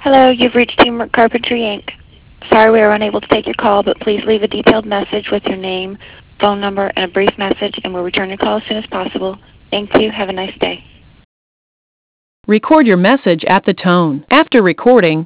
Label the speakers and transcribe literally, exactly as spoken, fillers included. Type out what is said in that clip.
Speaker 1: Hello, you've reached Teamwork Carpentry, Incorporated. Sorry we are unable to take your call, but please leave a detailed message with your name, phone number, and a brief message, and we'll return your call as soon as possible. Thank you. Have a nice day.
Speaker 2: Record your message at the tone. After recording,